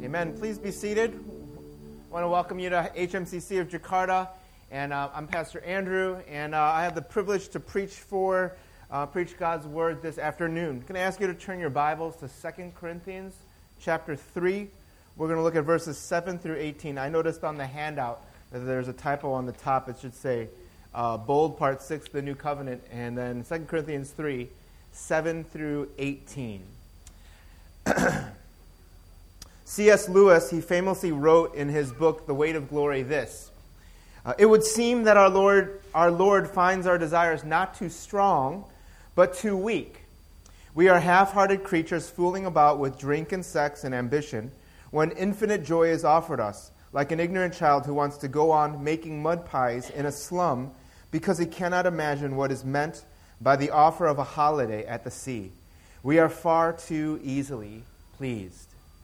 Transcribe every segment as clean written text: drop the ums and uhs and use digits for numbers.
Amen. Please be seated. I want to welcome you to HMCC of Jakarta. And I'm Pastor Andrew, and I have the privilege to preach God's Word this afternoon. Can I ask you to turn your Bibles to 2 Corinthians chapter 3? We're going to look at verses 7 through 18. I noticed on the handout that there's a typo on the top. It should say bold part 6, the New Covenant, and then 2 Corinthians 3, 7 through 18. C.S. Lewis, he famously wrote in his book, The Weight of Glory, this: it would seem that our Lord finds our desires not too strong, but too weak. We are half-hearted creatures fooling about with drink and sex and ambition when infinite joy is offered us, like an ignorant child who wants to go on making mud pies in a slum because he cannot imagine what is meant by the offer of a holiday at the sea. We are far too easily pleased.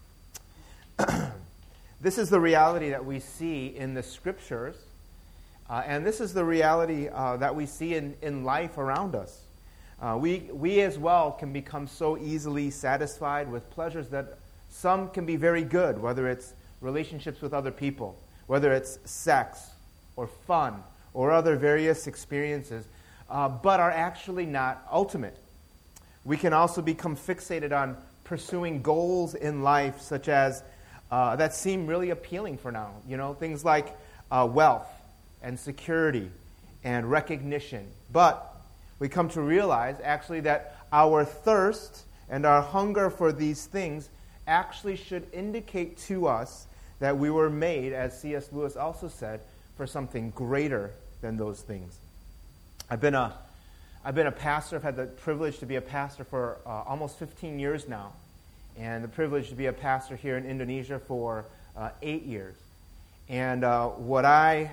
This is the reality that we see in the Scriptures, and this is the reality that we see in life around us. We as well can become so easily satisfied with pleasures that some can be very good, whether it's relationships with other people, whether it's sex or fun or other various experiences, but are actually not ultimate. We can also become fixated on pursuing goals in life such as that seem really appealing for now. You know, things like wealth and security and recognition. But we come to realize actually that our thirst and our hunger for these things actually should indicate to us that we were made, as C.S. Lewis also said, for something greater than those things. I've been a pastor. I've had the privilege to be a pastor for almost 15 years now, and the privilege to be a pastor here in Indonesia for 8 years. And what I've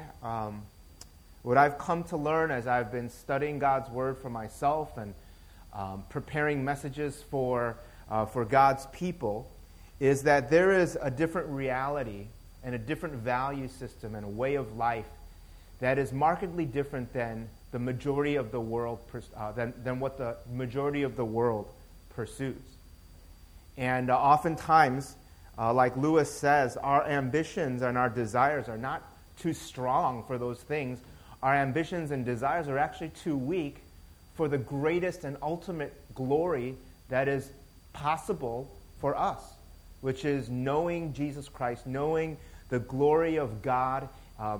come to learn as I've been studying God's Word for myself and preparing messages for God's people is that there is a different reality and a different value system and a way of life that is markedly different than the majority of the world than what the majority of the world pursues. And oftentimes, like Lewis says, our ambitions and our desires are not too strong for those things. Our ambitions and desires are actually too weak for the greatest and ultimate glory that is possible for us, which is knowing Jesus Christ, knowing the glory of God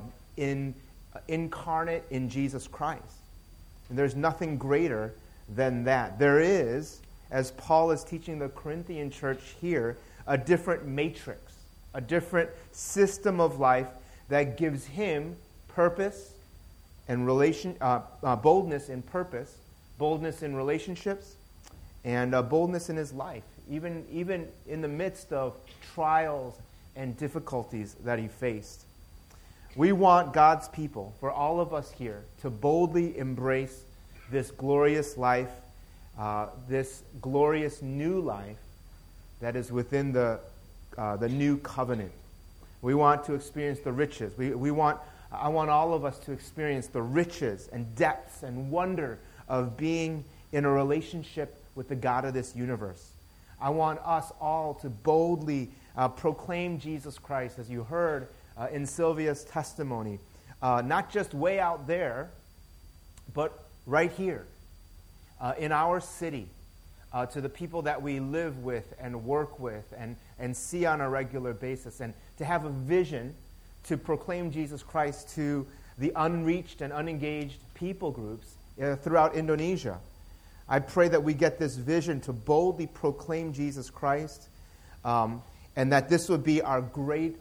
incarnate in Jesus Christ. And there's nothing greater than that. There is, as Paul is teaching the Corinthian church here, a different matrix, a different system of life that gives him purpose and boldness in purpose, boldness in relationships, and boldness in his life, even in the midst of trials and difficulties that he faced. We want God's people, for all of us here, to boldly embrace this glorious life, this glorious new life that is within the new covenant. We want to experience the riches. I want all of us to experience the riches and depths and wonder of being in a relationship with the God of this universe. I want us all to boldly proclaim Jesus Christ, as you heard in Sylvia's testimony, not just way out there, but right here in our city, to the people that we live with and work with and see on a regular basis, and to have a vision to proclaim Jesus Christ to the unreached and unengaged people groups throughout Indonesia. I pray that we get this vision to boldly proclaim Jesus Christ, and that this would be our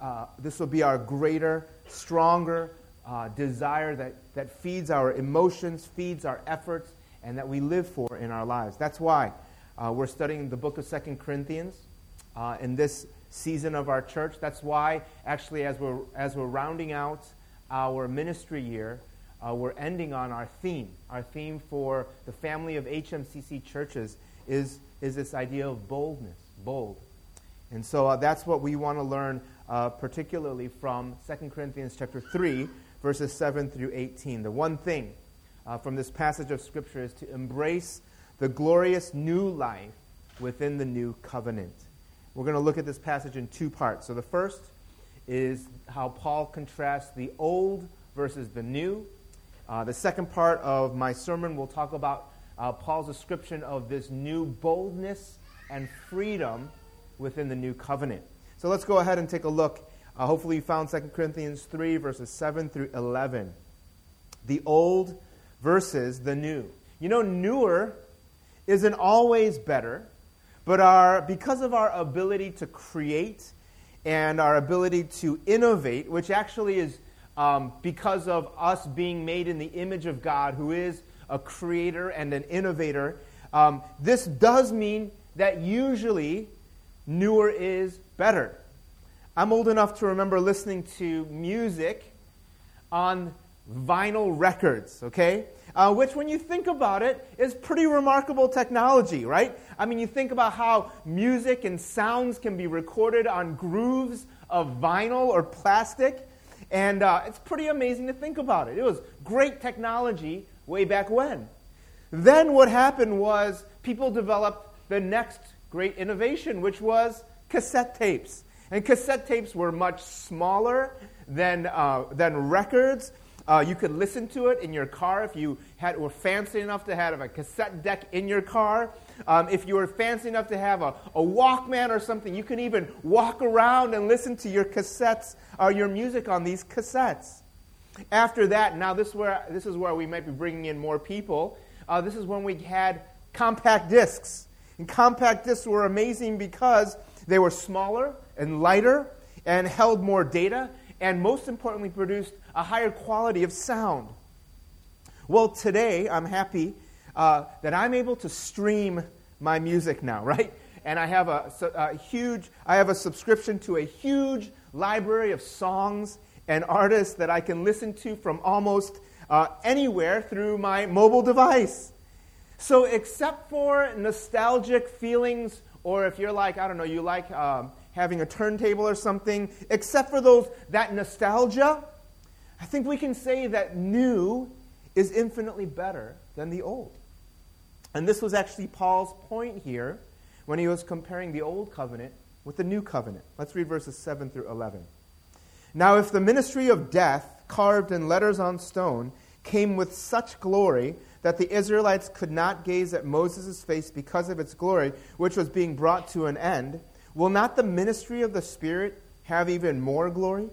greater, stronger desire that feeds our emotions, feeds our efforts, and that we live for in our lives. That's why we're studying the book of 2 Corinthians in this season of our church. That's why, actually, as we're rounding out our ministry year, we're ending on our theme. Our theme for the family of HMCC churches is this idea of boldness, bold. And so that's what we want to learn particularly from 2 Corinthians chapter 3, verses 7 through 18. The one thing from this passage of Scripture is to embrace the glorious new life within the new covenant. we're going to look at this passage in two parts. So the first is how Paul contrasts the old versus the new. The second part of my sermon will talk about Paul's description of this new boldness and freedom within the new covenant. So let's go ahead and take a look. Hopefully you found 2 Corinthians 3, verses 7 through 11. The old versus the new. You know, newer isn't always better, but because of our ability to create and our ability to innovate, which actually is because of us being made in the image of God, who is a creator and an innovator, this does mean that usually newer is better. I'm old enough to remember listening to music on vinyl records, okay? Which, when you think about it, is pretty remarkable technology, right? I mean, you think about how music and sounds can be recorded on grooves of vinyl or plastic, and it's pretty amazing to think about it. It was great technology way back when. Then what happened was people developed the next great innovation, which was cassette tapes. And cassette tapes were much smaller than records. You could listen to it in your car if you were fancy enough to have a cassette deck in your car. If you were fancy enough to have a Walkman or something, you could even walk around and listen to your cassettes or your music on these cassettes. After that, now this is where we might be bringing in more people. This is when we had compact discs. And compact discs were amazing because they were smaller and lighter and held more data, and most importantly produced a higher quality of sound. Well, today I'm happy that I'm able to stream my music now, right? And I have a subscription to a huge library of songs and artists that I can listen to from almost anywhere through my mobile device. So except for nostalgic feelings, or if you're like, I don't know, you like having a turntable or something, except for that nostalgia, I think we can say that new is infinitely better than the old. And this was actually Paul's point here when he was comparing the old covenant with the new covenant. Let's read verses 7 through 11. Now if the ministry of death, carved in letters on stone, came with such glory that the Israelites could not gaze at Moses' face because of its glory, which was being brought to an end, will not the ministry of the Spirit have even more glory?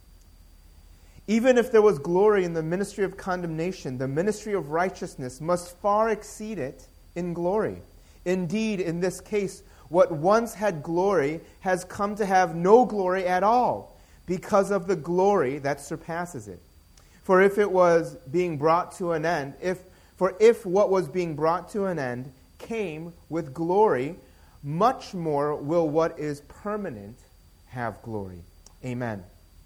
Even if there was glory in the ministry of condemnation, the ministry of righteousness must far exceed it in glory. Indeed, in this case, what once had glory has come to have no glory at all, because of the glory that surpasses it. For if it was being brought to an end, if what was being brought to an end came with glory, much more will what is permanent have glory. Amen.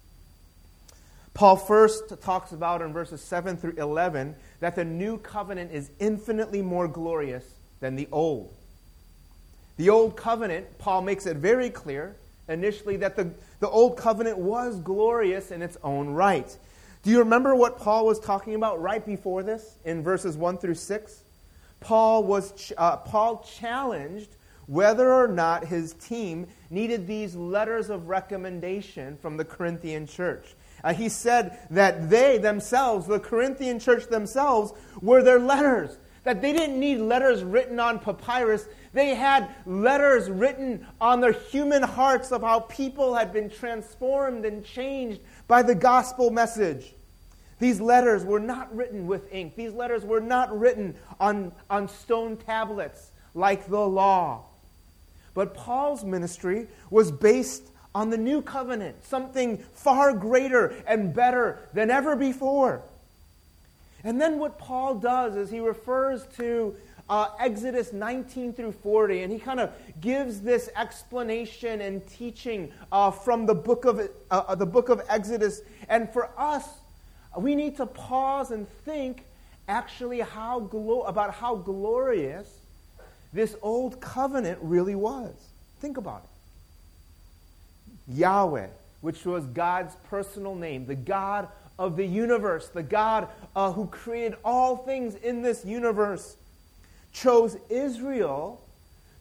Paul first talks about in verses 7 through 11 that the new covenant is infinitely more glorious than the old. The old covenant, Paul makes it very clear initially that the old covenant was glorious in its own right. Do you remember what Paul was talking about right before this in verses 1 through 6? Paul challenged whether or not his team needed these letters of recommendation from the Corinthian church. He said that they themselves, the Corinthian church themselves, were their letters. That they didn't need letters written on papyrus. They had letters written on their human hearts of how people had been transformed and changed by the gospel message. These letters were not written with ink. These letters were not written on stone tablets like the law. But Paul's ministry was based on the new covenant, something far greater and better than ever before. And then what Paul does is he refers to Exodus 19 through 40, and he kind of gives this explanation and teaching from the book of Exodus. And for us, we need to pause and think actually about how glorious this old covenant really was. Think about it. Yahweh, which was God's personal name, the God of the universe, the God who created all things in this universe, chose Israel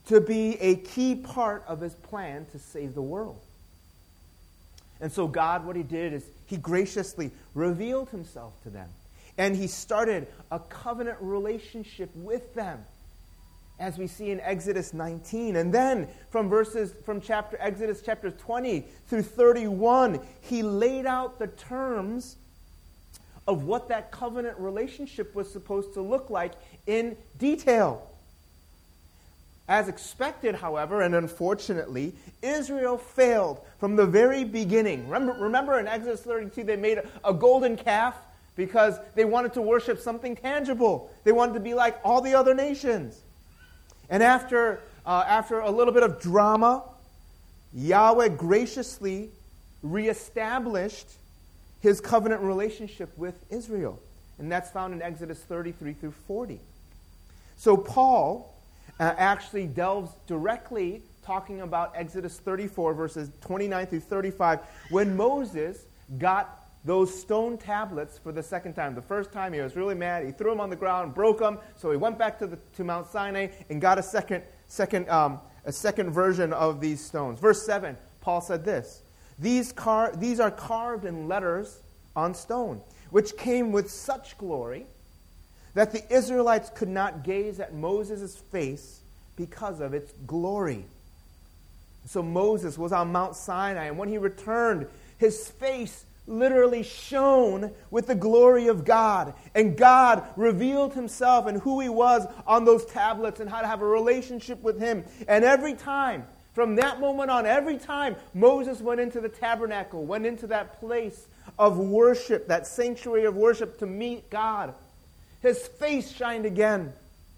to be a key part of his plan to save the world. And so God, what he did is he graciously revealed himself to them. And he started a covenant relationship with them, as we see in Exodus 19. And then from Exodus chapter 20 through 31, he laid out the terms of what that covenant relationship was supposed to look like in detail. As expected, however, and unfortunately, Israel failed from the very beginning. Remember in Exodus 32, they made a golden calf because they wanted to worship something tangible. They wanted to be like all the other nations. And after a little bit of drama, Yahweh graciously reestablished his covenant relationship with Israel. And that's found in Exodus 33 through 40. So Paul actually delves directly talking about Exodus 34, verses 29 through 35, when Moses got those stone tablets for the second time. The first time he was really mad. He threw them on the ground, broke them. So he went back to Mount Sinai and got a second version of these stones. Verse 7, Paul said this: These are carved in letters on stone, which came with such glory that the Israelites could not gaze at Moses' face because of its glory. So Moses was on Mount Sinai, and when he returned, his face literally shone with the glory of God. And God revealed himself and who he was on those tablets and how to have a relationship with him. And every time, from that moment on, every time Moses went into the tabernacle, went into that place of worship, that sanctuary of worship to meet God, his face shined again.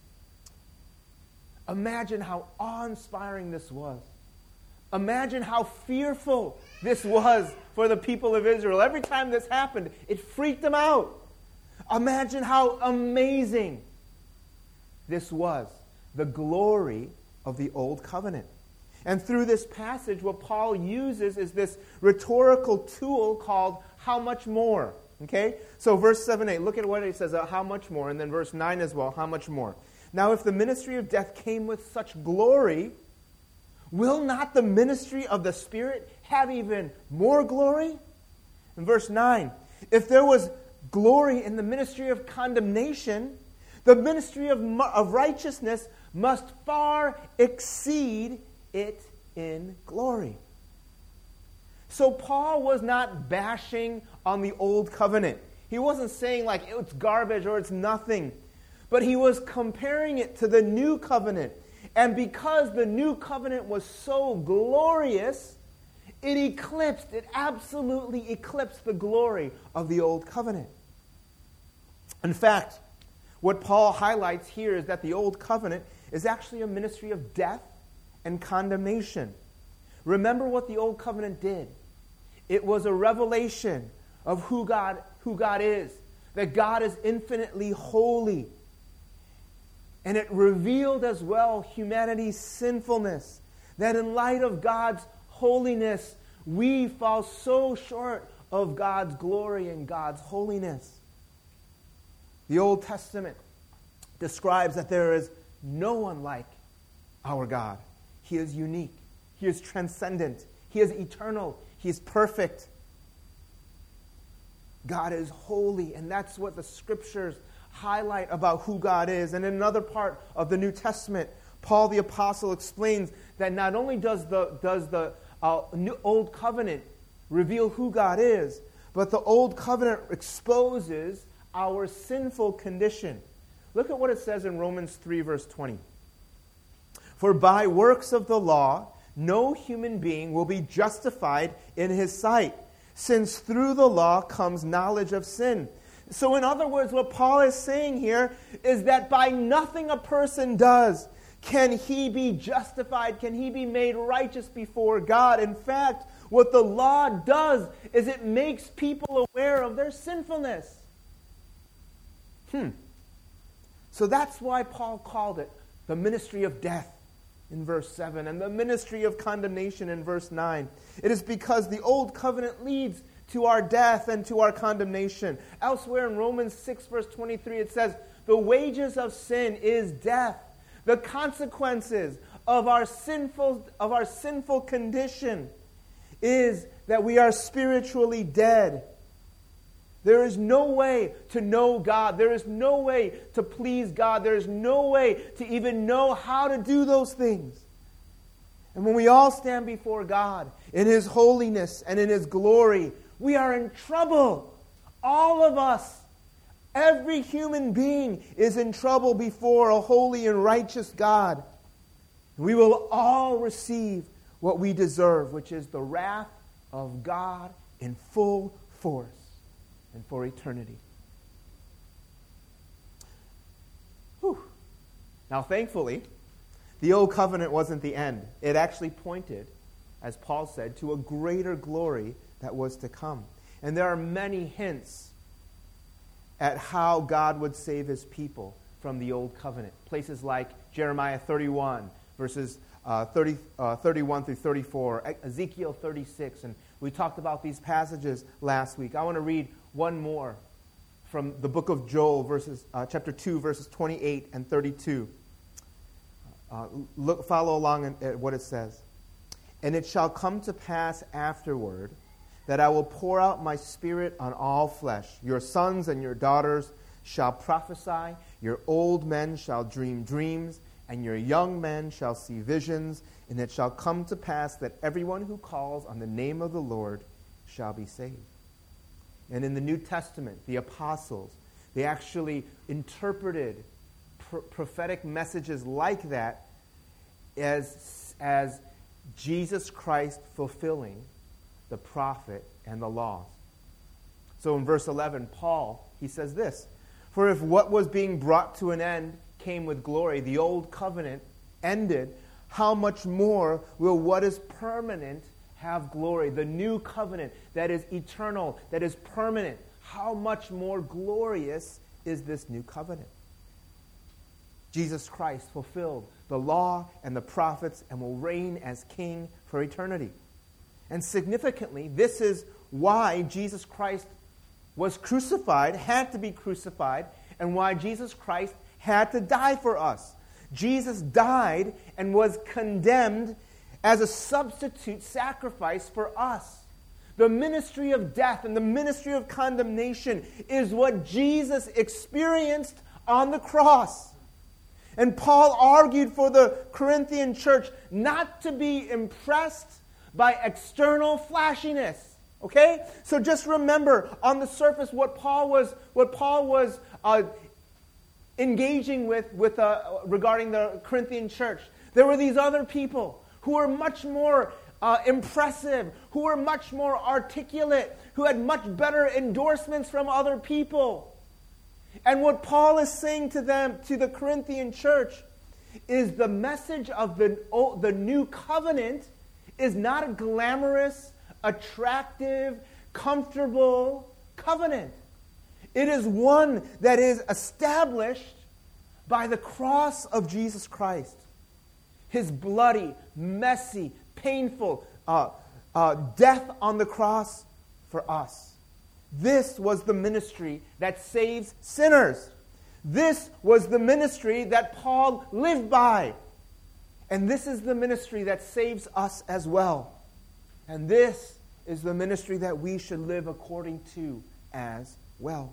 Imagine how awe-inspiring this was. Imagine how fearful this was for the people of Israel. Every time this happened, it freaked them out. Imagine how amazing this was, the glory of the Old Covenant. And through this passage, what Paul uses is this rhetorical tool called how much more. Okay? So verse 7-8, look at what it says, how much more, and then verse 9 as well, how much more. Now if the ministry of death came with such glory, will not the ministry of the Spirit have even more glory? In verse 9, if there was glory in the ministry of condemnation, the ministry of righteousness must far exceed it in glory. So Paul was not bashing on the old covenant. He wasn't saying like it's garbage or it's nothing. But he was comparing it to the new covenant. And because the new covenant was so glorious, it absolutely eclipsed the glory of the old covenant. In fact, what Paul highlights here is that the old covenant is actually a ministry of death and condemnation. Remember what the old covenant did. It was a revelation of who God is, that God is infinitely holy. And it revealed as well humanity's sinfulness, that in light of God's holiness, we fall so short of God's glory and God's holiness. The Old Testament describes that there is no one like our God. He is unique. He is transcendent. He is eternal. He is perfect. God is holy, and that's what the Scriptures highlight about who God is. And in another part of the New Testament, Paul the Apostle explains that not only does the Old Covenant reveal who God is, but the Old Covenant exposes our sinful condition. Look at what it says in Romans 3, verse 20. For by works of the law, no human being will be justified in his sight, since through the law comes knowledge of sin. So in other words, what Paul is saying here is that by nothing a person does can he be justified, can he be made righteous before God. In fact, what the law does is it makes people aware of their sinfulness. So that's why Paul called it the ministry of death in verse 7 and the ministry of condemnation in verse 9. It is because the old covenant leads to our death and to our condemnation. Elsewhere in Romans 6, verse 23, it says, the wages of sin is death. The consequences of our sinful condition is that we are spiritually dead. There is no way to know God. There is no way to please God. There is no way to even know how to do those things. And when we all stand before God in His holiness and in His glory, we are in trouble. All of us, every human being is in trouble before a holy and righteous God. We will all receive what we deserve, which is the wrath of God in full force and for eternity. Whew. Now, thankfully, the old covenant wasn't the end. It actually pointed, as Paul said, to a greater glory that was to come. And there are many hints at how God would save His people from the old covenant. Places like Jeremiah 31, verses 31 through 34, Ezekiel 36, and we talked about these passages last week. I want to read one more from the book of Joel, chapter 2, verses 28 and 32. Follow along at what it says. And it shall come to pass afterward that I will pour out my Spirit on all flesh. Your sons and your daughters shall prophesy, your old men shall dream dreams, and your young men shall see visions, and it shall come to pass that everyone who calls on the name of the Lord shall be saved. And in the New Testament, the apostles, they actually interpreted prophetic messages like that as Jesus Christ fulfilling the prophet and the laws. So in verse 11, Paul, he says this, "For if what was being brought to an end came with glory, the old covenant ended, how much more will what is permanent have glory?" The new covenant that is eternal, that is permanent, how much more glorious is this new covenant? Jesus Christ fulfilled the law and the prophets and will reign as king for eternity. And significantly, this is why Jesus Christ was crucified, had to be crucified, and why Jesus Christ had to die for us. Jesus died and was condemned as a substitute sacrifice for us. The ministry of death and the ministry of condemnation is what Jesus experienced on the cross. And Paul argued for the Corinthian church not to be impressed by external flashiness. Okay? So just remember, on the surface, what Paul was engaging with regarding the Corinthian church. There were these other people who were much more impressive, who were much more articulate, who had much better endorsements from other people. And what Paul is saying to them, to the Corinthian church, is the message of the new covenant is not a glamorous, attractive, comfortable covenant. It is one that is established by the cross of Jesus Christ. His bloody, messy, painful death on the cross for us. This was the ministry that saves sinners. This was the ministry that Paul lived by. And this is the ministry that saves us as well. And this is the ministry that we should live according to as well.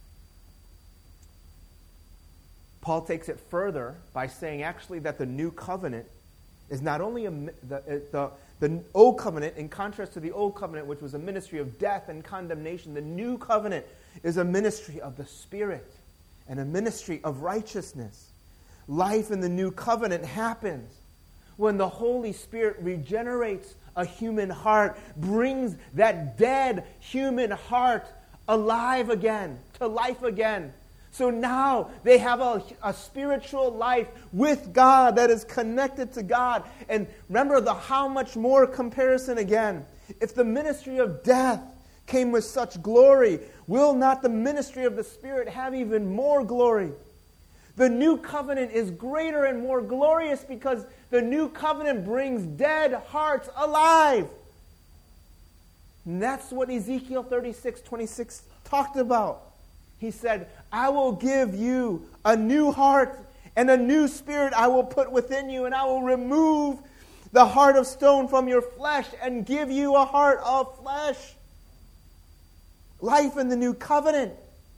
Paul takes it further by saying actually that the new covenant is not only the old covenant, in contrast to the old covenant, which was a ministry of death and condemnation. The new covenant is a ministry of the Spirit and a ministry of righteousness. Life in the new covenant happens when the Holy Spirit regenerates a human heart, brings that dead human heart alive again, to life again. So now they have a spiritual life with God that is connected to God. And remember the how much more comparison again. If the ministry of death came with such glory, will not the ministry of the Spirit have even more glory? The new covenant is greater and more glorious because the new covenant brings dead hearts alive. And that's what Ezekiel 36:26 talked about. He said, "I will give you a new heart, and a new spirit I will put within you, and I will remove the heart of stone from your flesh and give you a heart of flesh. Life in the new covenant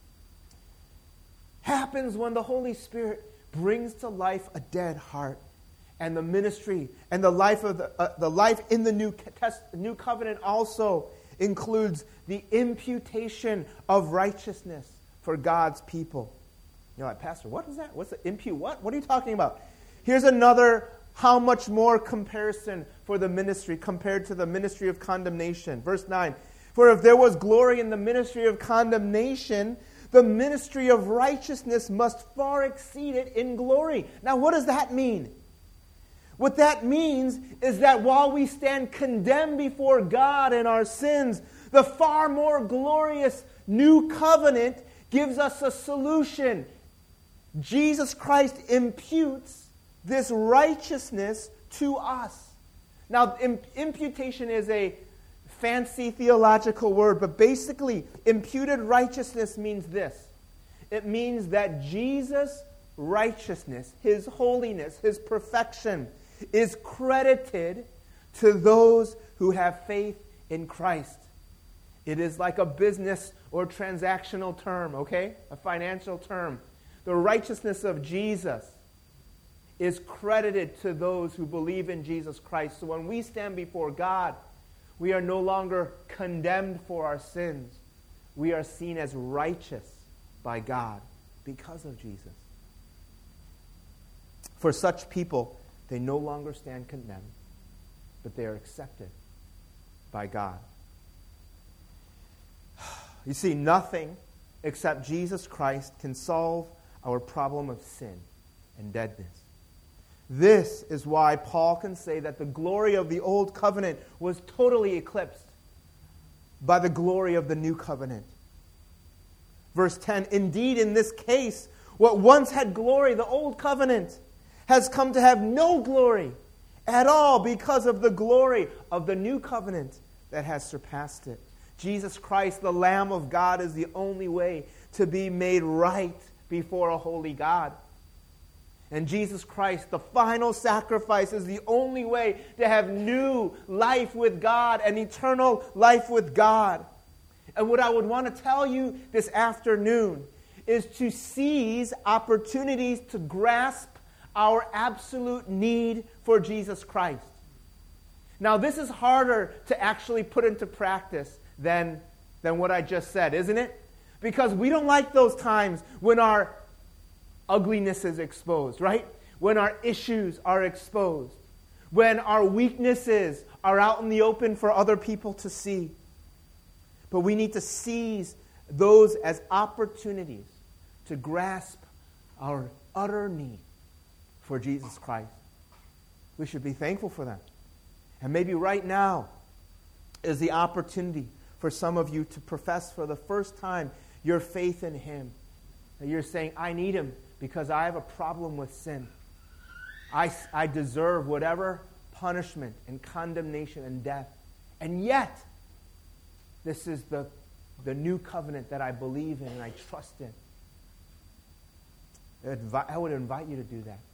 happens when the Holy Spirit brings to life a dead heart. And the ministry and the life of the life in the new covenant also includes the imputation of righteousness for God's people. You're like, Pastor, what is that? What's the impute? What are you talking about? Here's another how much more comparison for the ministry compared to the ministry of condemnation. Verse 9, for if there was glory in the ministry of condemnation, the ministry of righteousness must far exceed it in glory. Now, what does that mean? What that means is that while we stand condemned before God in our sins, the far more glorious new covenant gives us a solution. Jesus Christ imputes this righteousness to us. Now, imputation is a fancy theological word, but basically, imputed righteousness means this. It means that Jesus' righteousness, His holiness, His perfection, is credited to those who have faith in Christ. It is like a business or transactional term, okay? A financial term. The righteousness of Jesus is credited to those who believe in Jesus Christ. So when we stand before God, we are no longer condemned for our sins. We are seen as righteous by God because of Jesus. For such people, they no longer stand condemned, but they are accepted by God. You see, nothing except Jesus Christ can solve our problem of sin and deadness. This is why Paul can say that the glory of the old covenant was totally eclipsed by the glory of the new covenant. Verse 10, indeed, in this case, what once had glory, the old covenant, has come to have no glory at all because of the glory of the new covenant that has surpassed it. Jesus Christ, the Lamb of God, is the only way to be made right before a holy God. And Jesus Christ, the final sacrifice, is the only way to have new life with God and eternal life with God. And what I would want to tell you this afternoon is to seize opportunities to grasp our absolute need for Jesus Christ. Now, this is harder to actually put into practice than what I just said, isn't it? Because we don't like those times when our ugliness is exposed, right? When our issues are exposed. When our weaknesses are out in the open for other people to see. But we need to seize those as opportunities to grasp our utter need for Jesus Christ. We should be thankful for that. And maybe right now is the opportunity for some of you to profess for the first time your faith in Him. That you're saying, I need Him because I have a problem with sin. I deserve whatever punishment and condemnation and death. And yet, this is the new covenant that I believe in and I trust in. I would invite you to do that.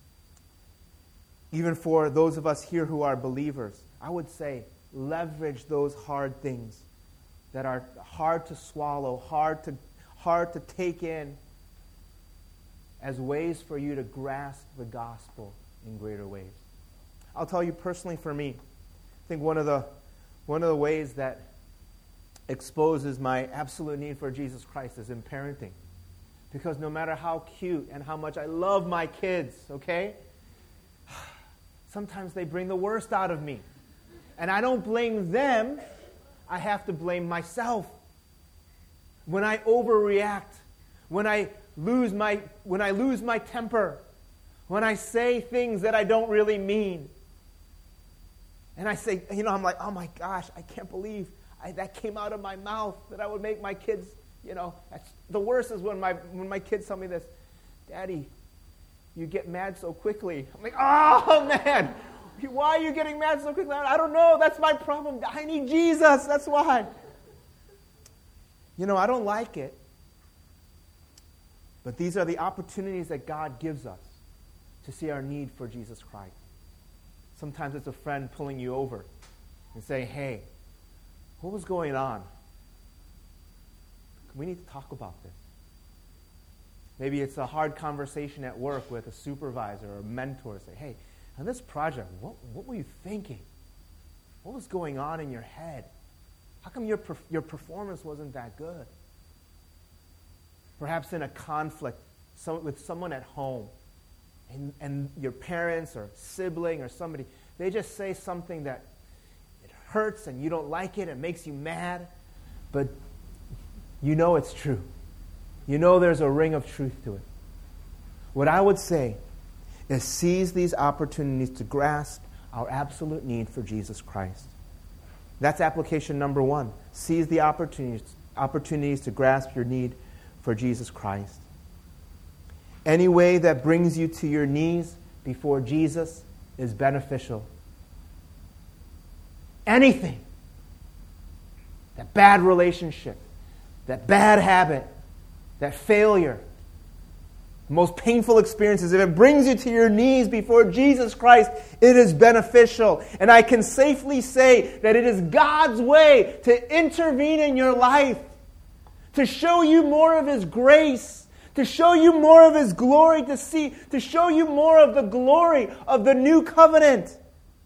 Even for those of us here who are believers, I would say leverage those hard things that are hard to swallow, hard to take in, as ways for you to grasp the gospel in greater ways. I'll tell you personally, for me, I think one of the ways that exposes my absolute need for Jesus Christ is in parenting. Because no matter how cute and how much I love my kids, okay, sometimes they bring the worst out of me. And I don't blame them. I have to blame myself. When I overreact, when I lose my temper, when I say things that I don't really mean. And I say, I'm like, oh my gosh, I can't believe that came out of my mouth, that I would make my kids, that's, the worst is when my kids tell me this, Daddy, you get mad so quickly. I'm like, oh man, why are you getting mad so quickly? I don't know, that's my problem. I need Jesus, that's why. I don't like it. But these are the opportunities that God gives us to see our need for Jesus Christ. Sometimes it's a friend pulling you over and saying, hey, what was going on? We need to talk about this. Maybe it's a hard conversation at work with a supervisor or a mentor. Say, hey, on this project, what were you thinking? What was going on in your head? How come your performance wasn't that good? Perhaps in a conflict with someone at home, and your parents or sibling or somebody, they just say something that it hurts and you don't like it, it makes you mad, but you know it's true. You know there's a ring of truth to it. What I would say is seize these opportunities to grasp our absolute need for Jesus Christ. That's application number 1. Seize the opportunities to grasp your need for Jesus Christ. Any way that brings you to your knees before Jesus is beneficial. Anything. That bad relationship, that bad habit, that failure, the most painful experiences, if it brings you to your knees before Jesus Christ, it is beneficial. And I can safely say that it is God's way to intervene in your life, to show you more of His grace, to show you more of His glory, to show you more of the glory of the new covenant.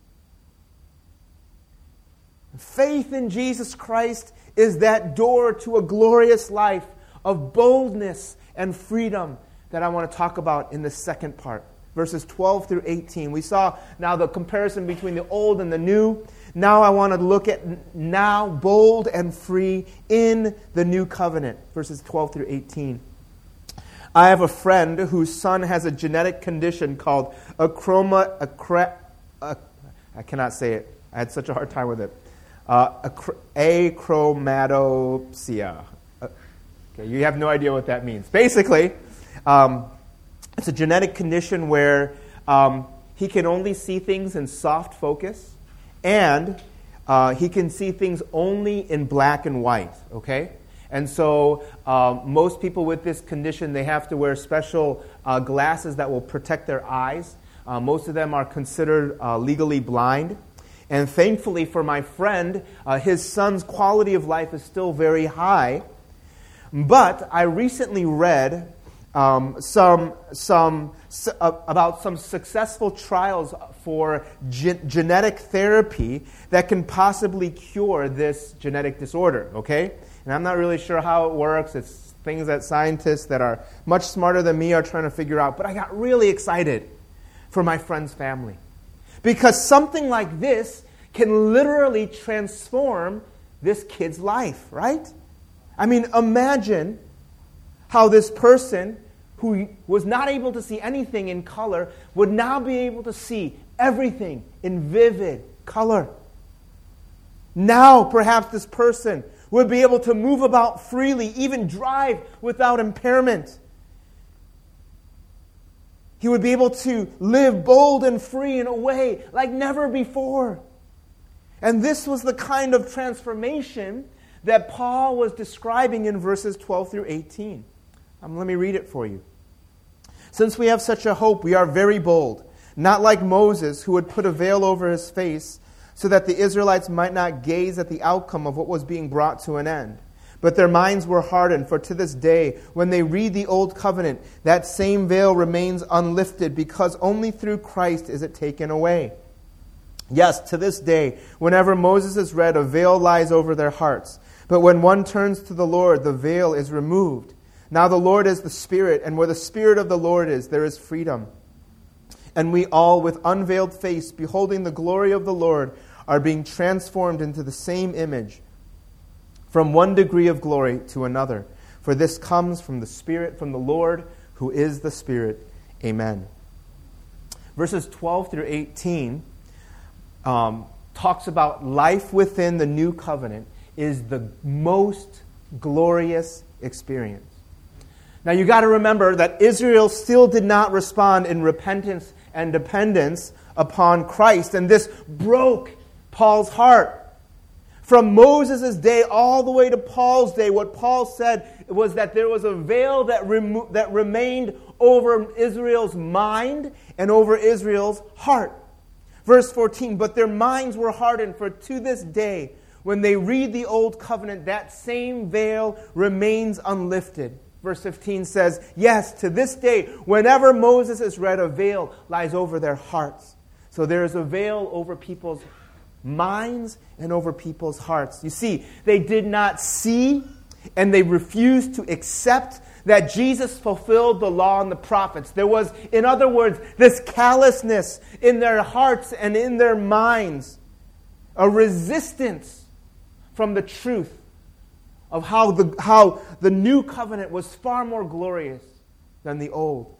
Faith in Jesus Christ is that door to a glorious life of boldness and freedom that I want to talk about in the second part. Verses 12 through 18. We saw now the comparison between the old and the new. Now I want to look at now bold and free in the new covenant. Verses 12 through 18. I have a friend whose son has a genetic condition called I cannot say it. I had such a hard time with it. Achromatopsia. Okay, you have no idea what that means. Basically, it's a genetic condition where he can only see things in soft focus, and he can see things only in black and white. Okay, and so most people with this condition, they have to wear special glasses that will protect their eyes. Most of them are considered legally blind. And thankfully for my friend, his son's quality of life is still very high. But I recently read about some successful trials for genetic therapy that can possibly cure this genetic disorder, okay? And I'm not really sure how it works. It's things that scientists that are much smarter than me are trying to figure out. But I got really excited for my friend's family. Because something like this can literally transform this kid's life, right? I mean, imagine how this person who was not able to see anything in color would now be able to see everything in vivid color. Now, perhaps this person would be able to move about freely, even drive without impairment. He would be able to live bold and free in a way like never before. And this was the kind of transformation that Paul was describing in verses 12 through 18. Let me read it for you. Since we have such a hope, we are very bold, not like Moses, who would put a veil over his face so that the Israelites might not gaze at the outcome of what was being brought to an end. But their minds were hardened, for to this day, when they read the Old Covenant, that same veil remains unlifted, because only through Christ is it taken away. Yes, to this day, whenever Moses is read, a veil lies over their hearts. But when one turns to the Lord, the veil is removed. Now the Lord is the Spirit, and where the Spirit of the Lord is, there is freedom. And we all, with unveiled face, beholding the glory of the Lord, are being transformed into the same image, from one degree of glory to another. For this comes from the Spirit, from the Lord, who is the Spirit. Amen. Verses 12 through 18 talks about life within the new covenant is the most glorious experience. Now you got to remember that Israel still did not respond in repentance and dependence upon Christ, and this broke Paul's heart. From Moses' day all the way to Paul's day, what Paul said was that there was a veil that remained over Israel's mind and over Israel's heart. Verse 14, but their minds were hardened, for to this day, when they read the Old Covenant, that same veil remains unlifted. Verse 15 says, yes, to this day, whenever Moses is read, a veil lies over their hearts. So there is a veil over people's minds and over people's hearts. You see, they did not see and they refused to accept that Jesus fulfilled the law and the prophets. There was, in other words, this callousness in their hearts and in their minds, a resistance from the truth of how the new covenant was far more glorious than the old.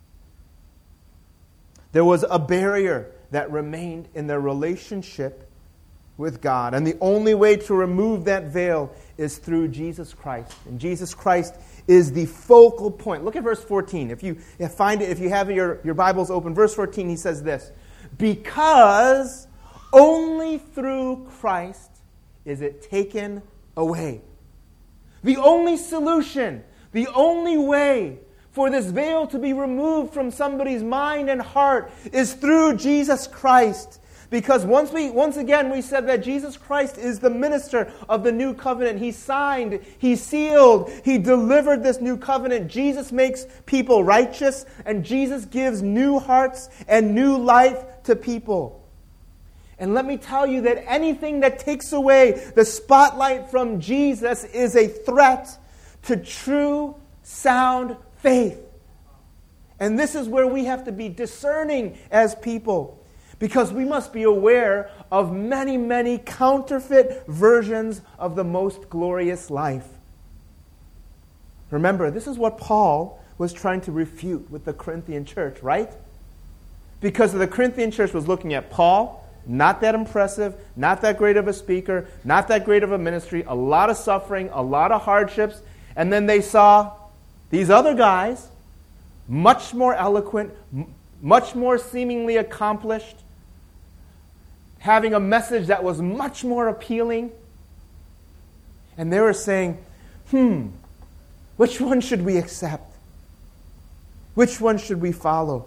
There was a barrier that remained in their relationship with God. And the only way to remove that veil is through Jesus Christ. And Jesus Christ is the focal point. Look at verse 14. If you find it, if you have your Bibles open, verse 14, he says this, because only through Christ is it taken away. The only solution, the only way for this veil to be removed from somebody's mind and heart is through Jesus Christ. Because once again we said that Jesus Christ is the minister of the new covenant. He signed, He sealed, He delivered this new covenant. Jesus makes people righteous, and Jesus gives new hearts and new life to people. And let me tell you that anything that takes away the spotlight from Jesus is a threat to true, sound faith. And this is where we have to be discerning as people, because we must be aware of many, many counterfeit versions of the most glorious life. Remember, this is what Paul was trying to refute with the Corinthian church, right? Because the Corinthian church was looking at Paul, not that impressive, not that great of a speaker, not that great of a ministry, a lot of suffering, a lot of hardships, and then they saw these other guys, much more eloquent, much more seemingly accomplished, having a message that was much more appealing. And they were saying, which one should we accept? Which one should we follow?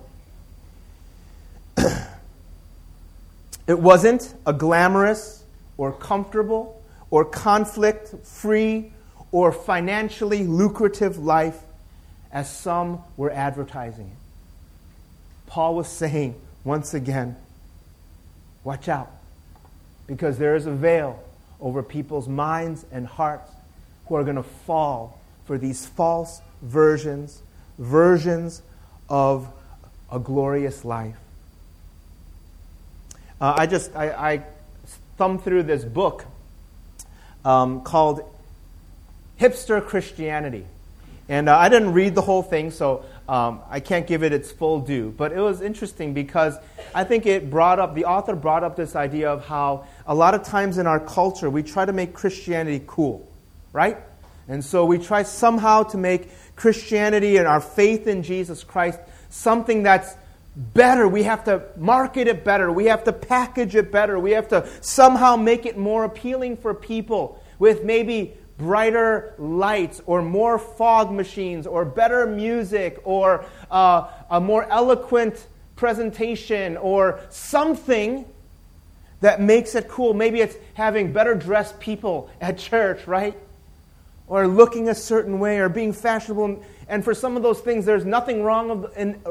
It wasn't a glamorous or comfortable or conflict-free or financially lucrative life as some were advertising it. Paul was saying, once again, watch out, because there is a veil over people's minds and hearts who are going to fall for these false versions of a glorious life. I thumbed through this book called Hipster Christianity. And I didn't read the whole thing, so I can't give it its full due. But it was interesting because I think the author brought up this idea of how a lot of times in our culture we try to make Christianity cool, right? And so we try somehow to make Christianity and our faith in Jesus Christ something that's better. We have to market it better. We have to package it better. We have to somehow make it more appealing for people with maybe brighter lights or more fog machines or better music or a more eloquent presentation or something that makes it cool. Maybe it's having better dressed people at church, right? Or looking a certain way or being fashionable. And for some of those things, there's nothing wrong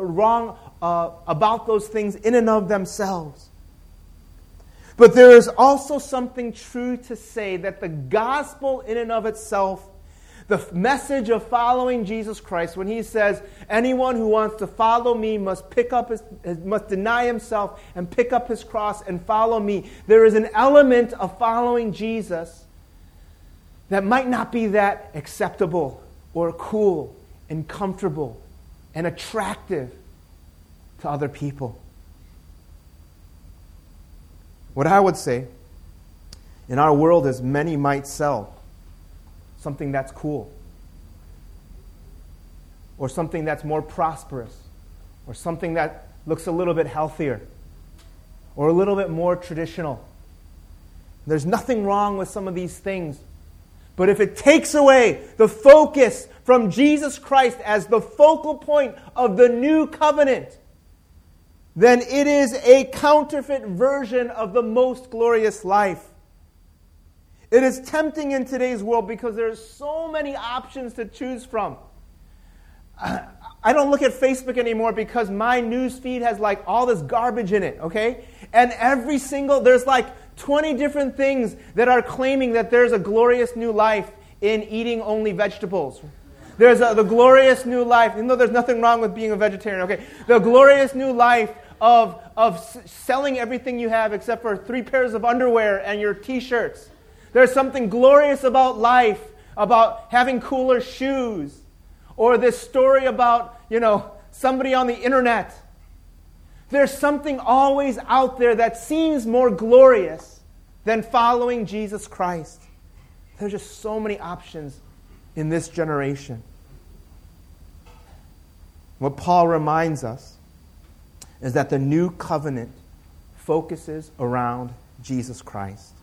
about those things in and of themselves. But there is also something true to say that the gospel in and of itself, the message of following Jesus Christ, when he says, anyone who wants to follow me must deny himself and pick up his cross and follow me. There is an element of following Jesus that might not be that acceptable or cool and comfortable and attractive to other people. What I would say, in our world, is many might sell something that's cool, or something that's more prosperous, or something that looks a little bit healthier, or a little bit more traditional. There's nothing wrong with some of these things. But if it takes away the focus from Jesus Christ as the focal point of the new covenant, then it is a counterfeit version of the most glorious life. It is tempting in today's world because there's so many options to choose from. I don't look at Facebook anymore because my news feed has like all this garbage in it, okay? And there's like 20 different things that are claiming that there's a glorious new life in eating only vegetables. There's the glorious new life, even though there's nothing wrong with being a vegetarian, okay? The glorious new life of selling everything you have except for 3 pairs of underwear and your t-shirts. There's something glorious about life, about having cooler shoes. Or this story about, somebody on the internet. There's something always out there that seems more glorious than following Jesus Christ. There's just so many options in this generation. What Paul reminds us is that the new covenant focuses around Jesus Christ.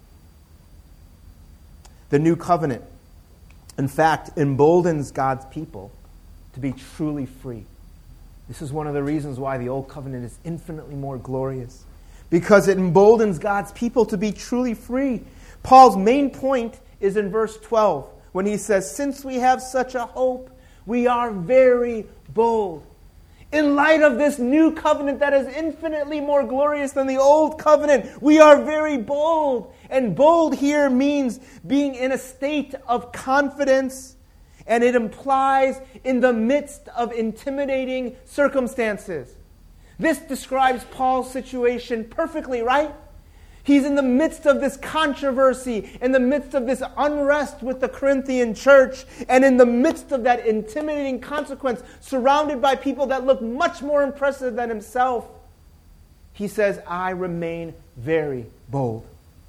The new covenant, in fact, emboldens God's people to be truly free. This is one of the reasons why the Old Covenant is infinitely more glorious, because it emboldens God's people to be truly free. Paul's main point is in verse 12, when he says, "Since we have such a hope, we are very bold." In light of this new covenant that is infinitely more glorious than the old covenant, we are very bold. And bold here means being in a state of confidence, and it implies in the midst of intimidating circumstances. This describes Paul's situation perfectly, right? He's in the midst of this controversy, in the midst of this unrest with the Corinthian church, and in the midst of that intimidating consequence, surrounded by people that look much more impressive than himself. He says, "I remain very bold."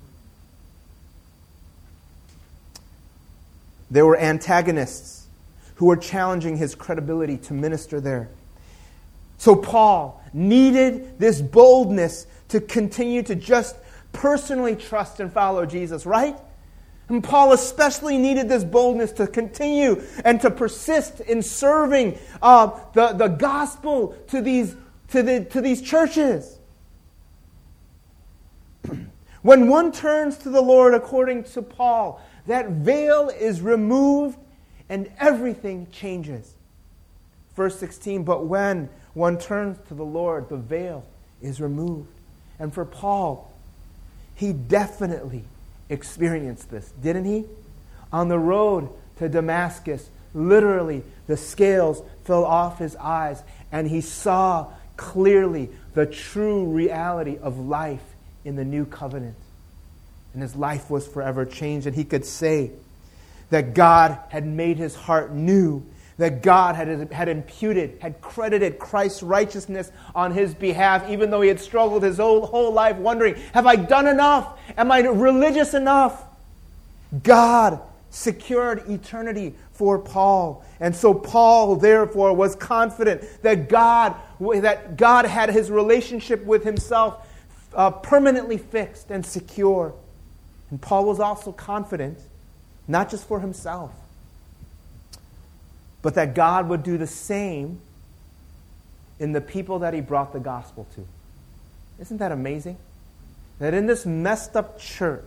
There were antagonists who were challenging his credibility to minister there. So Paul needed this boldness to continue to just personally trust and follow Jesus, right? And Paul especially needed this boldness to continue and to persist in serving the gospel to these churches. When one turns to the Lord, according to Paul, that veil is removed and everything changes. Verse 16, but when one turns to the Lord, the veil is removed. And for Paul, he definitely experienced this, didn't he? On the road to Damascus, literally, the scales fell off his eyes, and he saw clearly the true reality of life in the new covenant. And his life was forever changed, and he could say that God had made his heart new, that God had imputed, had credited Christ's righteousness on his behalf, even though he had struggled his whole life wondering, have I done enough? Am I religious enough? God secured eternity for Paul. And so Paul, therefore, was confident that God had his relationship with himself permanently fixed and secure. And Paul was also confident, not just for himself, but that God would do the same in the people that he brought the gospel to. Isn't that amazing? That in this messed up church,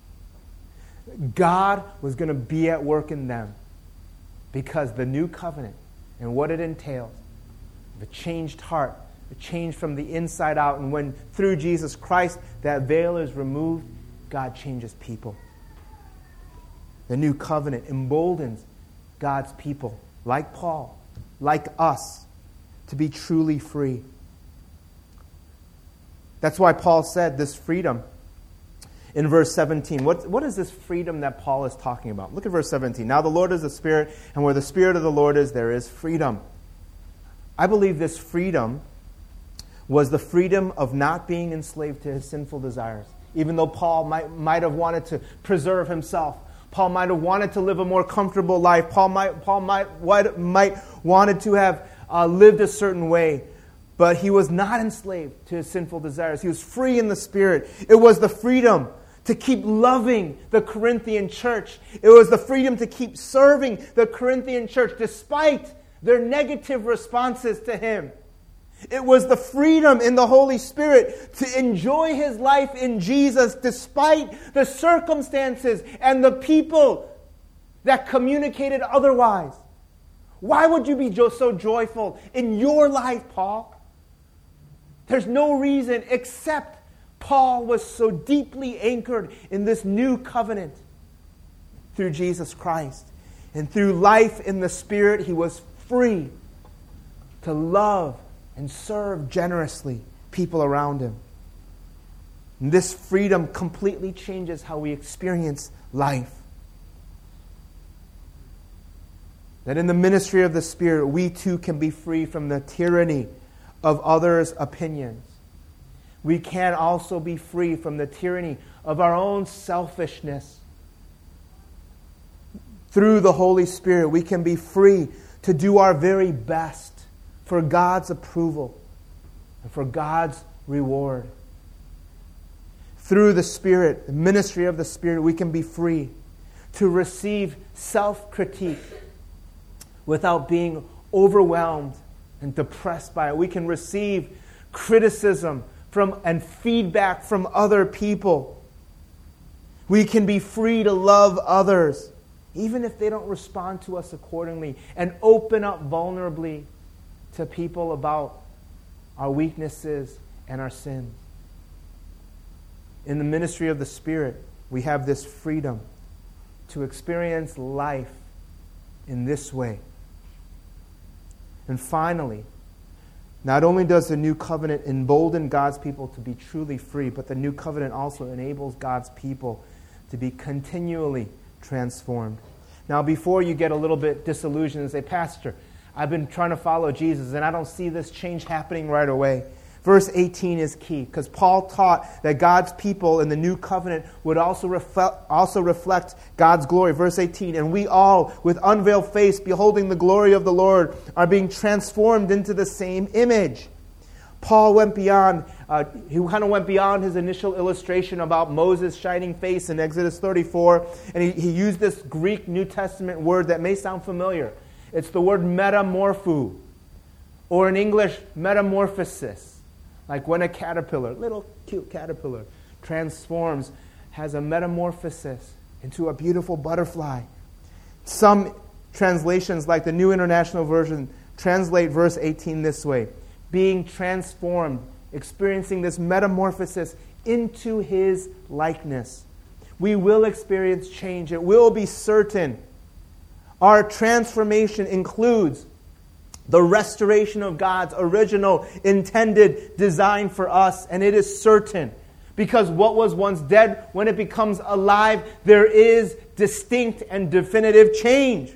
God was going to be at work in them, because the new covenant and what it entails, the changed heart, the change from the inside out, and when through Jesus Christ that veil is removed, God changes people. The new covenant emboldens God's people, like Paul, like us, to be truly free. That's why Paul said this freedom in verse 17. What is this freedom that Paul is talking about? Look at verse 17. Now the Lord is the Spirit, and where the Spirit of the Lord is, there is freedom. I believe this freedom was the freedom of not being enslaved to his sinful desires. Even though Paul might have wanted to preserve himself, Paul might have wanted to live a more comfortable life, Paul might wanted to have lived a certain way, but he was not enslaved to his sinful desires. He was free in the Spirit. It was the freedom to keep loving the Corinthian church. It was the freedom to keep serving the Corinthian church despite their negative responses to him. It was the freedom in the Holy Spirit to enjoy his life in Jesus despite the circumstances and the people that communicated otherwise. Why would you be so joyful in your life, Paul? There's no reason except Paul was so deeply anchored in this new covenant through Jesus Christ. And through life in the Spirit, he was free to love and serve generously people around him. And this freedom completely changes how we experience life. That in the ministry of the Spirit, we too can be free from the tyranny of others' opinions. We can also be free from the tyranny of our own selfishness. Through the Holy Spirit, we can be free to do our very best for God's approval and for God's reward. Through the Spirit, the ministry of the Spirit, we can be free to receive self-critique without being overwhelmed and depressed by it. We can receive criticism and feedback from other people. We can be free to love others, even if they don't respond to us accordingly, and open up vulnerably to people about our weaknesses and our sins. In the ministry of the Spirit, we have this freedom to experience life in this way. And finally, not only does the new covenant embolden God's people to be truly free, but the new covenant also enables God's people to be continually transformed. Now, before you get a little bit disillusioned and say, Pastor, I've been trying to follow Jesus and I don't see this change happening right away. Verse 18 is key because Paul taught that God's people in the new covenant would also reflect God's glory. Verse 18, and we all, with unveiled face, beholding the glory of the Lord, are being transformed into the same image. Paul went beyond, his initial illustration about Moses' shining face in Exodus 34, and he used this Greek New Testament word that may sound familiar. It's the word metamorpho, or in English, metamorphosis. Like when a caterpillar, little cute caterpillar, transforms, has a metamorphosis into a beautiful butterfly. Some translations, like the New International Version, translate verse 18 this way: being transformed, experiencing this metamorphosis into his likeness. We will experience change. It will be certain. Our transformation includes the restoration of God's original intended design for us, and it is certain. Because what was once dead, when it becomes alive, there is distinct and definitive change.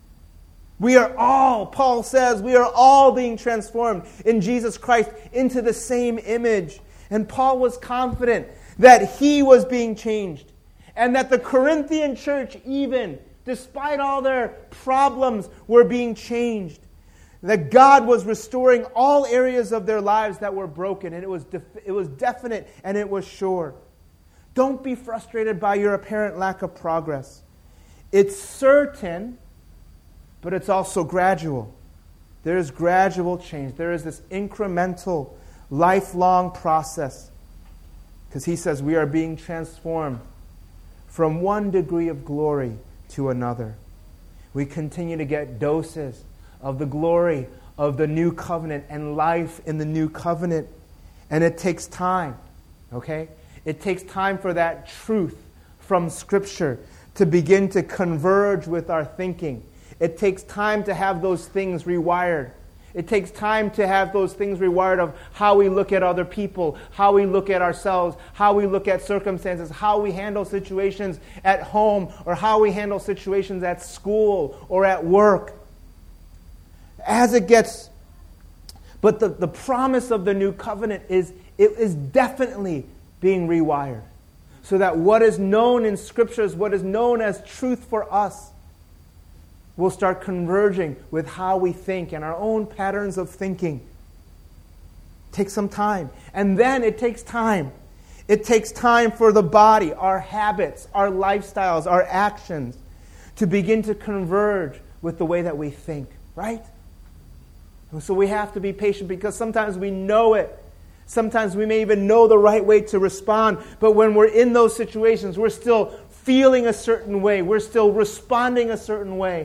We are all, Paul says, we are all being transformed in Jesus Christ into the same image. And Paul was confident that he was being changed, and that the Corinthian church, even despite all their problems, were being changed. That God was restoring all areas of their lives that were broken, and it was definite and it was sure. Don't be frustrated by your apparent lack of progress. It's certain, but it's also gradual. There is gradual change. There is this incremental, lifelong process. Because he says we are being transformed from one degree of glory to another. We continue to get doses of the glory of the new covenant and life in the new covenant. And it takes time, okay? It takes time for that truth from Scripture to begin to converge with our thinking. It takes time to have those things rewired. It takes time to have those things rewired of how we look at other people, how we look at ourselves, how we look at circumstances, how we handle situations at home, or how we handle situations at school or at work. But the promise of the new covenant is definitely being rewired. So that what is known in Scriptures, what is known as truth for us, will start converging with how we think and our own patterns of thinking. It takes some time. And then it takes time It takes time for the body, our habits, our lifestyles, our actions to begin to converge with the way that we think, right? And so we have to be patient because sometimes we know it. Sometimes we may even know the right way to respond, but when we're in those situations, we're still feeling a certain way. We're still responding a certain way.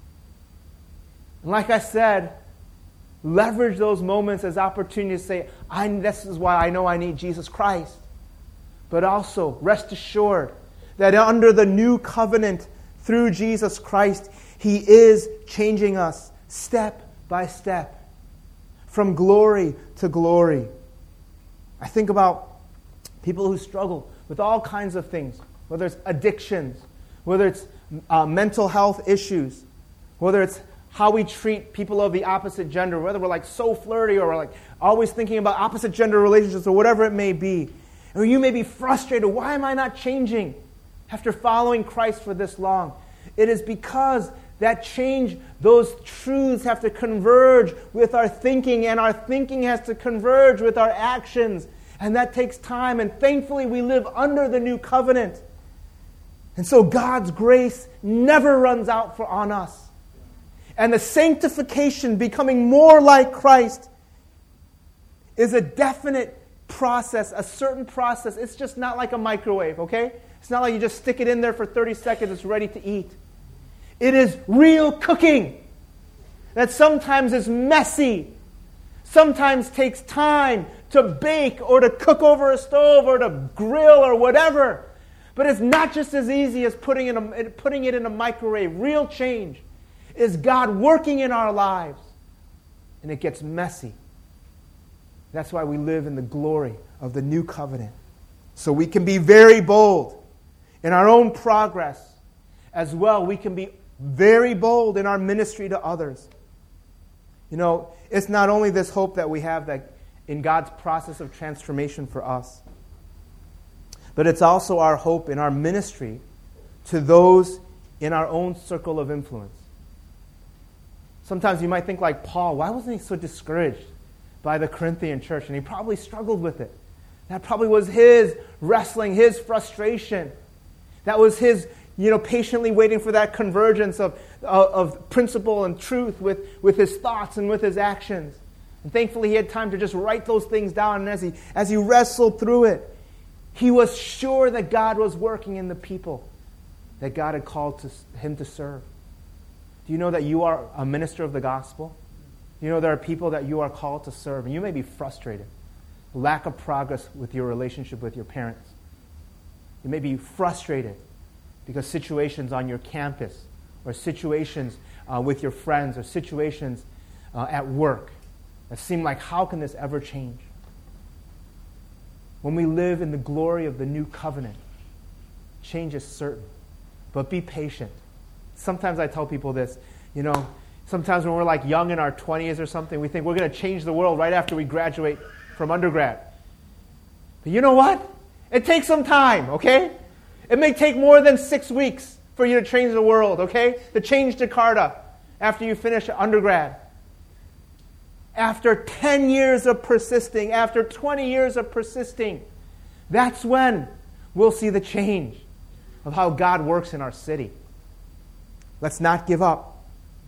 And like I said, leverage those moments as opportunities to say, this is why I know I need Jesus Christ. But also, rest assured that under the new covenant through Jesus Christ, He is changing us step by step, from glory to glory. I think about people who struggle with all kinds of things, whether it's addictions, whether it's mental health issues, whether it's how we treat people of the opposite gender, whether we're like so flirty or we're like always thinking about opposite gender relationships or whatever it may be. Or you may be frustrated, why am I not changing after following Christ for this long? It is because that change, those truths have to converge with our thinking, and our thinking has to converge with our actions. And that takes time, and thankfully we live under the new covenant. And so God's grace never runs out on us. And the sanctification, becoming more like Christ, is a definite process, a certain process. It's just not like a microwave, okay? It's not like you just stick it in there for 30 seconds, it's ready to eat. It is real cooking that sometimes is messy, sometimes takes time to bake or to cook over a stove or to grill or whatever. But it's not just as easy as putting it in a microwave. Real change is God working in our lives, and it gets messy. That's why we live in the glory of the new covenant. So we can be very bold in our own progress. As well, we can be very bold in our ministry to others. You know, it's not only this hope that we have that in God's process of transformation for us, but it's also our hope in our ministry to those in our own circle of influence. Sometimes you might think like Paul, why wasn't he so discouraged by the Corinthian church? And he probably struggled with it. That probably was his wrestling, his frustration. That was his, patiently waiting for that convergence of principle and truth with his thoughts and with his actions. And thankfully he had time to just write those things down. And as he wrestled through it, he was sure that God was working in the people that God had called him to serve. Do you know that you are a minister of the gospel? You know there are people that you are called to serve, and you may be frustrated. Lack of progress with your relationship with your parents. You may be frustrated because situations on your campus, or situations with your friends, or situations at work that seem like, how can this ever change? When we live in the glory of the new covenant, change is certain. But be patient. Sometimes I tell people this, sometimes when we're like young in our 20s or something, we think we're going to change the world right after we graduate from undergrad. But you know what? It takes some time, okay? It may take more than 6 weeks for you to change the world, okay? To change Jakarta after you finish undergrad. After 10 years of persisting, after 20 years of persisting, that's when we'll see the change of how God works in our city. Let's not give up.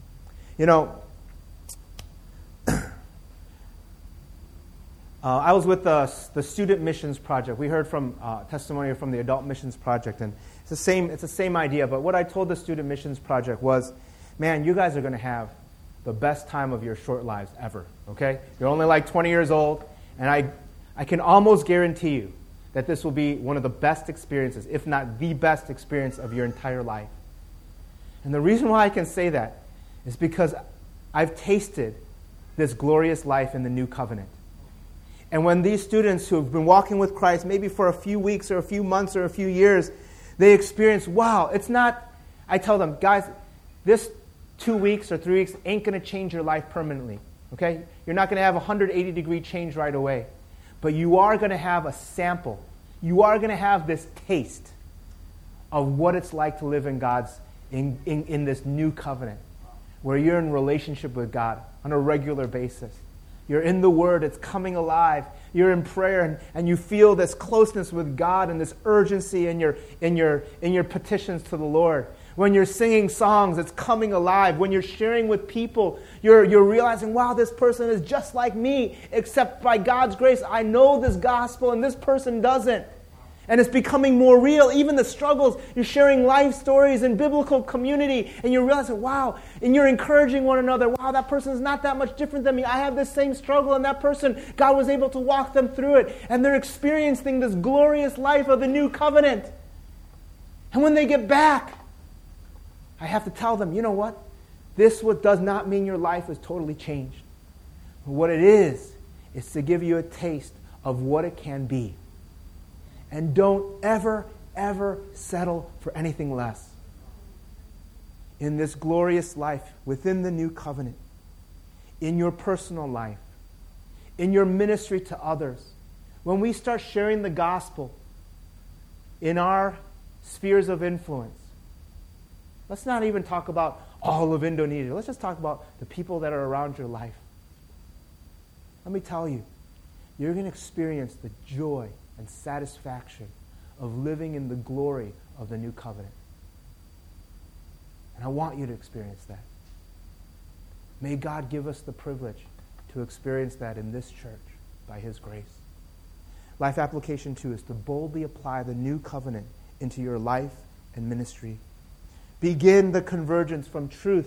I was with the Student Missions Project. We heard from testimony from the Adult Missions Project, and it's the same idea. But what I told the Student Missions Project was, man, you guys are going to have the best time of your short lives ever. Okay, you're only like 20 years old, and I can almost guarantee you that this will be one of the best experiences, if not the best experience of your entire life. And the reason why I can say that is because I've tasted this glorious life in the new covenant. And when these students who have been walking with Christ, maybe for a few weeks or a few months or a few years, they experience, wow, it's not, I tell them, guys, this 2 weeks or 3 weeks ain't going to change your life permanently, okay? You're not going to have a 180-degree change right away. But you are going to have a sample. You are going to have this taste of what it's like to live in God's, in this new covenant, where you're in relationship with God on a regular basis. You're in the Word. It's coming alive. You're in prayer, and you feel this closeness with God and this urgency in your petitions to the Lord. When you're singing songs, it's coming alive. When you're sharing with people, you're realizing, wow, this person is just like me, except by God's grace, I know this gospel and this person doesn't. And it's becoming more real. Even the struggles, you're sharing life stories in biblical community, and you're realizing, wow, and you're encouraging one another, wow, that person is not that much different than me. I have this same struggle, and that person, God was able to walk them through it. And they're experiencing this glorious life of the new covenant. And when they get back, I have to tell them, you know what? This does not mean your life is totally changed. What it is to give you a taste of what it can be. And don't ever, ever settle for anything less. In this glorious life, within the new covenant, in your personal life, in your ministry to others, when we start sharing the gospel in our spheres of influence, let's not even talk about all of Indonesia. Let's just talk about the people that are around your life. Let me tell you, you're going to experience the joy and satisfaction of living in the glory of the new covenant. And I want you to experience that. May God give us the privilege to experience that in this church by His grace. Life application 2 is to boldly apply the new covenant into your life and ministry. Begin the convergence from truth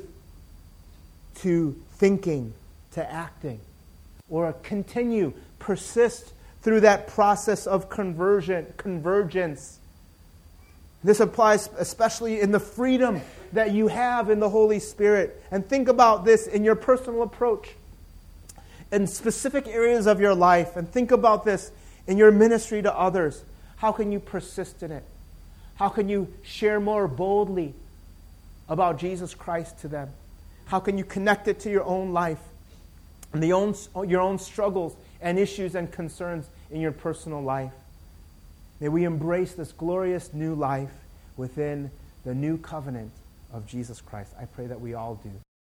to thinking to acting. Or continue, persist through that process of convergence. This applies especially in the freedom that you have in the Holy Spirit. And think about this in your personal approach, in specific areas of your life. And think about this in your ministry to others. How can you persist in it? How can you share more boldly about Jesus Christ to them? How can you connect it to your own life and your own struggles and issues and concerns in your personal life? May we embrace this glorious new life within the new covenant of Jesus Christ. I pray that we all do.